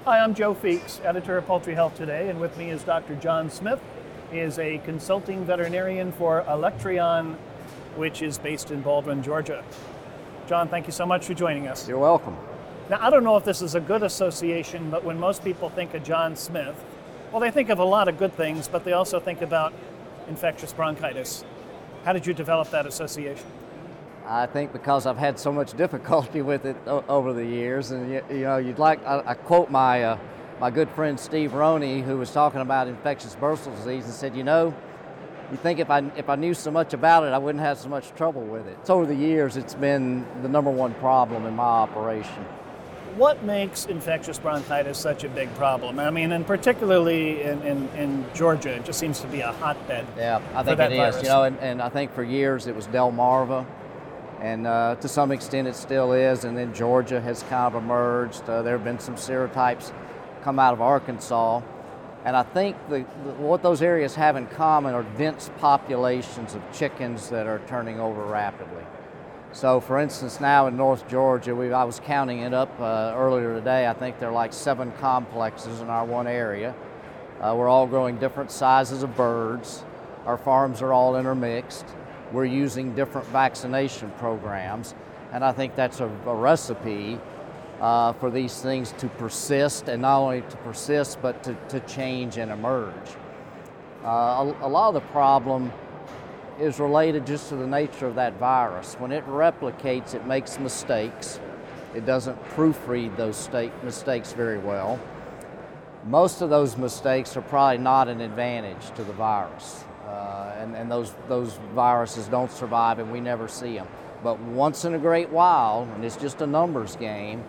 Hi, I'm Joe Feeks, editor of Poultry Health Today, and with me is Dr. John Smith. He is a consulting veterinarian for Electrion, which is based in Baldwin, Georgia. John, thank you so much for joining us. You're welcome. Now, I don't know if this is a good association, but when most people think of John Smith, well, they think of a lot of good things, but they also think about infectious bronchitis. How did you develop that association? I think because I've had so much difficulty with it over the years, and I quote my good friend Steve Roney, who was talking about infectious bursal disease, and said, you think if I knew so much about it, I wouldn't have so much trouble with it. So over the years, it's been the number one problem in my operation. What makes infectious bronchitis such a big problem? I mean, and particularly in Georgia, it just seems to be a hotbed. Yeah, I think it is. And I think for years it was Delmarva, and to some extent it still is. And then Georgia has kind of emerged. There have been some serotypes come out of Arkansas, and I think what those areas have in common are dense populations of chickens that are turning over rapidly. So, for instance, now in North Georgia, I was counting it up earlier today. I think there are like 7 complexes in our one area. We're all growing different sizes of birds. Our farms are all intermixed. We're using different vaccination programs, and I think that's a recipe for these things to persist, and not only to persist, but to change and emerge. A lot of the problem is related just to the nature of that virus. When it replicates, it makes mistakes. It doesn't proofread those mistakes very well. Most of those mistakes are probably not an advantage to the virus, and those viruses don't survive, and we never see them. But once in a great while, and it's just a numbers game,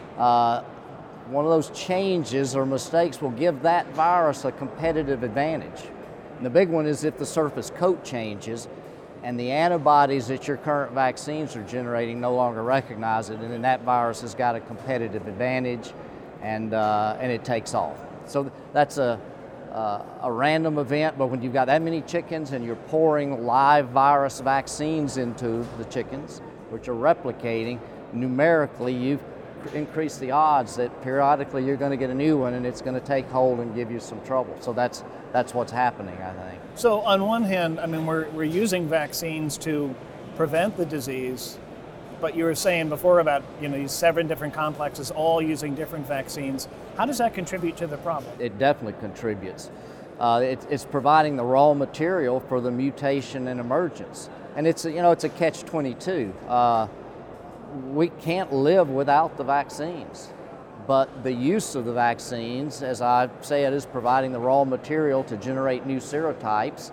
one of those changes or mistakes will give that virus a competitive advantage. And the big one is if the surface coat changes and the antibodies that your current vaccines are generating no longer recognize it, and then that virus has got a competitive advantage, and it takes off. So that's a random event, but when you've got that many chickens and you're pouring live virus vaccines into the chickens, which are replicating, numerically you've increased the odds that periodically you're going to get a new one and it's going to take hold and give you some trouble. So that's what's happening, I think. So on one hand, I mean, we're using vaccines to prevent the disease, but you were saying before about these 7 different complexes all using different vaccines. How does that contribute to the problem? It definitely contributes. It's providing the raw material for the mutation and emergence, and it's a catch-22. We can't live without the vaccines, but the use of the vaccines, as I say, it is providing the raw material to generate new serotypes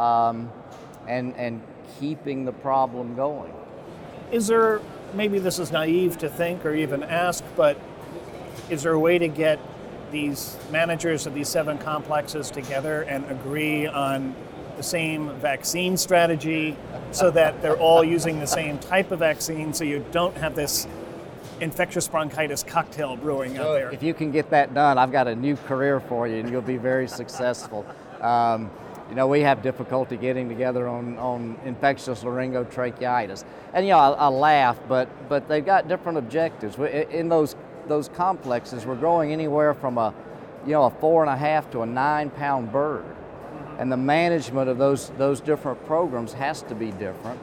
and keeping the problem going. Is there, maybe this is naive to think or even ask, but is there a way to get these managers of these 7 complexes together and agree on the same vaccine strategy so that they're all using the same type of vaccine, so you don't have this infectious bronchitis cocktail brewing out there? If you can get that done, I've got a new career for you, and you'll be very successful. We have difficulty getting together on infectious laryngotracheitis, and I laugh, but they've got different objectives. In those complexes, we're growing anywhere from a 4.5 to a 9-pound bird. And the management of those different programs has to be different.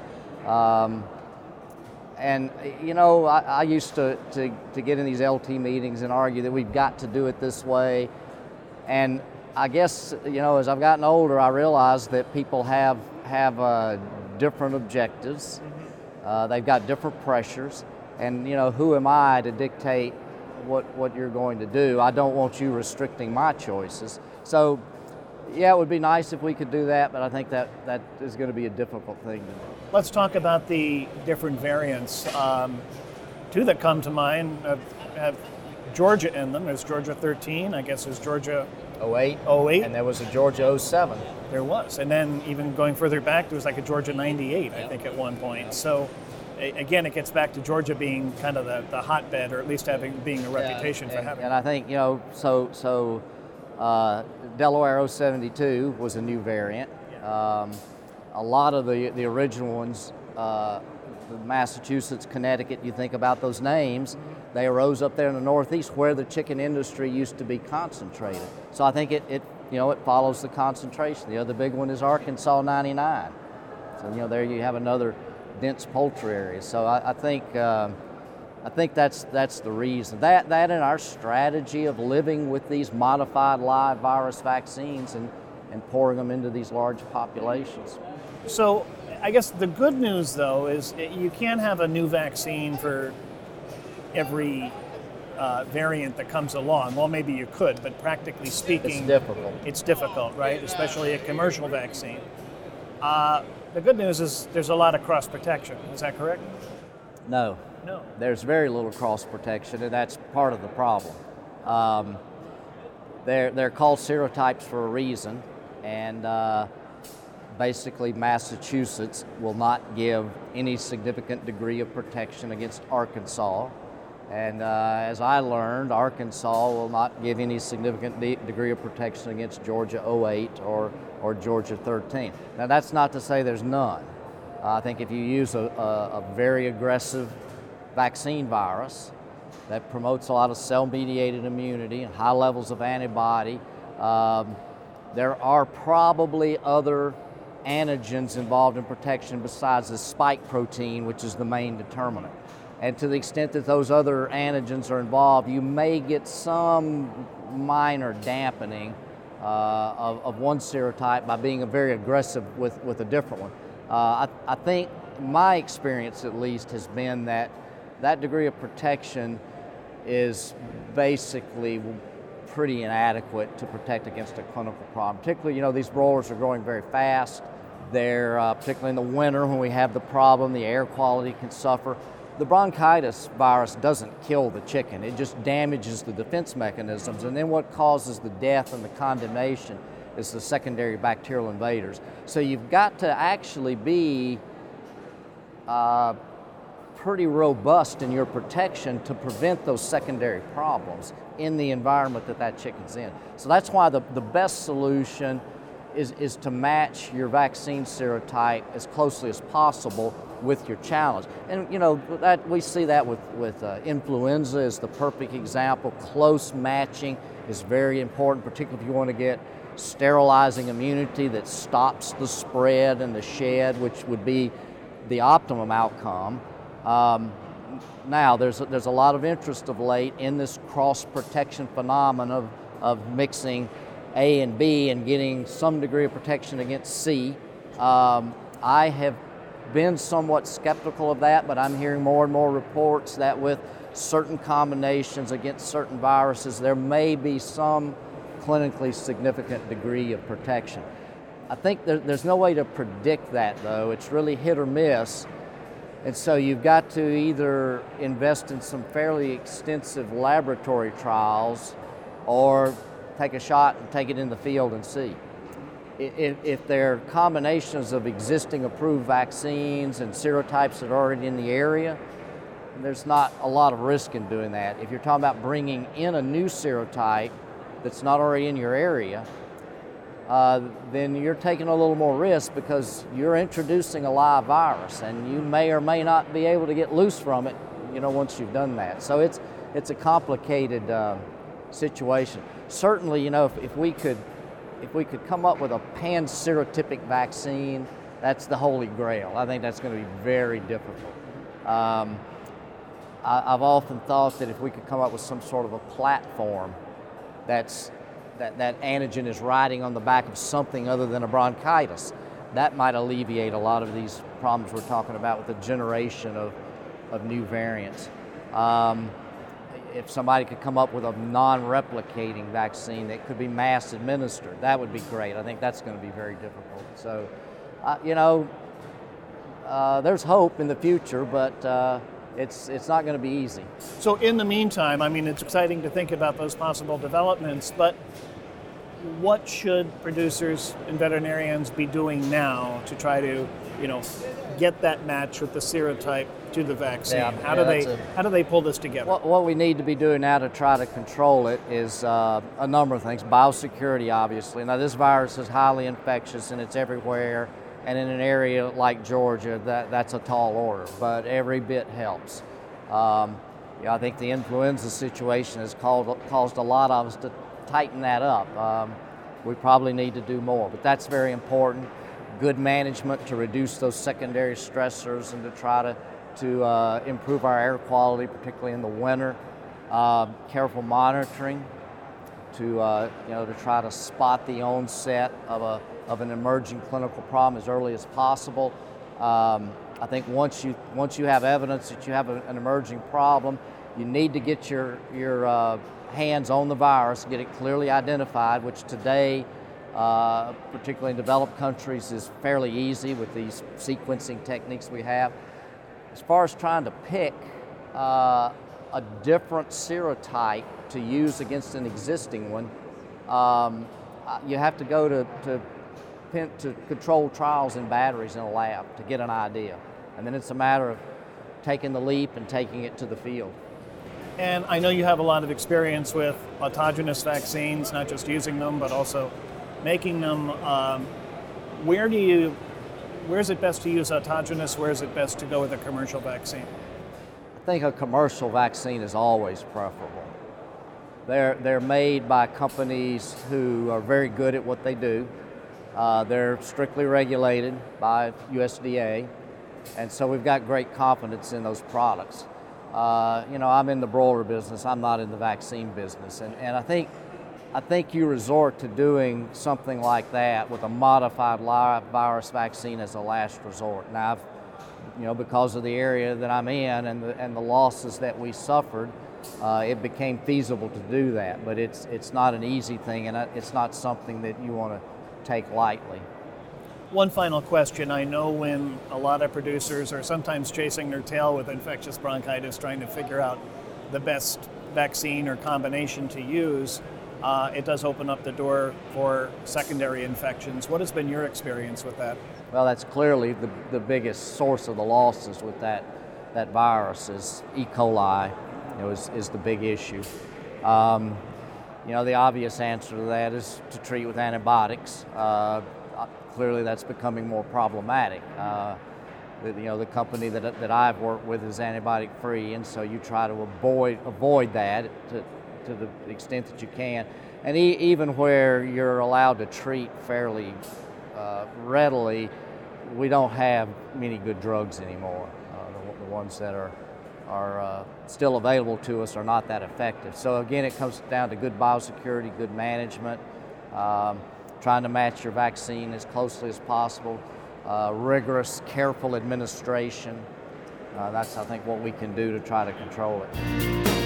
I used to get in these LT meetings and argue that we've got to do it this way. And I guess, as I've gotten older, I realize that people have different objectives. They've got different pressures. And, who am I to dictate what you're going to do? I don't want you restricting my choices. So, yeah, it would be nice if we could do that, but I think that is going to be a difficult thing to do. Let's talk about the different variants. 2 that come to mind have Georgia in them. There's Georgia 13, I guess there's Georgia 08, and there was a Georgia 07. There was, and then even going further back, there was like a Georgia 98, I think, at one point. So again, it gets back to Georgia being kind of the hotbed, or at least being a reputation for having. And I think, Delaware 072 was a new variant. A lot of the original ones Massachusetts, Connecticut, you think about those names, they arose up there in the Northeast where the chicken industry used to be concentrated. So I think it follows the concentration. The other big one is Arkansas 99. So there you have another dense poultry area. So I think that's the reason. That and our strategy of living with these modified live virus vaccines and pouring them into these large populations. So I guess the good news, though, is you can't have a new vaccine for every variant that comes along. Well, maybe you could, but practically speaking, It's difficult, right? Especially a commercial vaccine. The good news is there's a lot of cross protection. Is that correct? No. There's very little cross protection, and that's part of the problem. They're called serotypes for a reason, and basically Massachusetts will not give any significant degree of protection against Arkansas. And as I learned, Arkansas will not give any significant degree of protection against Georgia 08 or Georgia 13. Now that's not to say there's none. I think if you use a very aggressive vaccine virus that promotes a lot of cell-mediated immunity and high levels of antibody, there are probably other antigens involved in protection besides the spike protein, which is the main determinant. And to the extent that those other antigens are involved, you may get some minor dampening of one serotype by being very aggressive with a different one. I think my experience, at least, has been that degree of protection is basically pretty inadequate to protect against a clinical problem. Particularly, these broilers are growing very fast. They're, particularly in the winter when we have the problem, the air quality can suffer. The bronchitis virus doesn't kill the chicken, it just damages the defense mechanisms, and then what causes the death and the condemnation is the secondary bacterial invaders. So you've got to actually be pretty robust in your protection to prevent those secondary problems in the environment that chicken's in. So that's why the best solution is to match your vaccine serotype as closely as possible with your challenge. And that we see that with influenza is the perfect example. Close matching is very important, particularly if you want to get sterilizing immunity that stops the spread and the shed, which would be the optimum outcome. Now, there's a lot of interest of late in this cross-protection phenomenon of mixing A and B and getting some degree of protection against C. I have been somewhat skeptical of that, but I'm hearing more and more reports that with certain combinations against certain viruses, there may be some clinically significant degree of protection. I think there's no way to predict that, though. It's really hit or miss. And so you've got to either invest in some fairly extensive laboratory trials or take a shot and take it in the field and see. If there are combinations of existing approved vaccines and serotypes that are already in the area, there's not a lot of risk in doing that. If you're talking about bringing in a new serotype that's not already in your area, then you're taking a little more risk because you're introducing a live virus and you may or may not be able to get loose from it, once you've done that. So it's a complicated situation. Certainly, if we could come up with a pan-serotypic vaccine, that's the holy grail. I think that's going to be very difficult. I've often thought that if we could come up with some sort of a platform that antigen is riding on the back of something other than a bronchitis, that might alleviate a lot of these problems we're talking about with the generation of new variants. If somebody could come up with a non-replicating vaccine that could be mass administered, that would be great. I think that's going to be very difficult. So, there's hope in the future, but it's not going to be easy. So in the meantime, it's exciting to think about those possible developments, but what should producers and veterinarians be doing now to try to, get that match with the serotype to the vaccine? How do they pull this together? What we need to be doing now to try to control it is a number of things. Biosecurity, obviously. Now, this virus is highly infectious and it's everywhere, And in an area like Georgia, that's a tall order, but every bit helps. I think the influenza situation has caused a lot of us to tighten that up. We probably need to do more, but that's very important. Good management to reduce those secondary stressors and to try to improve our air quality, particularly in the winter. Careful monitoring to try to spot the onset of an emerging clinical problem as early as possible. I think once you have evidence that you have an emerging problem, you need to get your hands on the virus, get it clearly identified, which today, particularly in developed countries, is fairly easy with these sequencing techniques we have. As far as trying to pick a different serotype to use against an existing one, you have to go to controlled trials in batteries in a lab to get an idea. And then it's a matter of taking the leap and taking it to the field. And I know you have a lot of experience with autogenous vaccines, not just using them, but also making them. Where is it best to use autogenous? Where is it best to go with a commercial vaccine? I think a commercial vaccine is always preferable. They're made by companies who are very good at what they do. They're strictly regulated by USDA, and so we've got great confidence in those products. I'm in the broiler business. I'm not in the vaccine business, and I think you resort to doing something like that with a modified live virus vaccine as a last resort. Now, because of the area that I'm in and the losses that we suffered, it became feasible to do that. But it's not an easy thing, and it's not something that you want to take lightly. One final question. I know when a lot of producers are sometimes chasing their tail with infectious bronchitis, trying to figure out the best vaccine or combination to use, it does open up the door for secondary infections. What has been your experience with that? Well, that's clearly the biggest source of the losses with that virus is E. coli, is the big issue. The obvious answer to that is to treat with antibiotics. Clearly, that's becoming more problematic. The company that I've worked with is antibiotic free, and so you try to avoid that to the extent that you can. And even where you're allowed to treat fairly readily, we don't have many good drugs anymore. The ones that are still available to us are not that effective. So again, it comes down to good biosecurity, good management, trying to match your vaccine as closely as possible, rigorous, careful administration. That's, I think, what we can do to try to control it.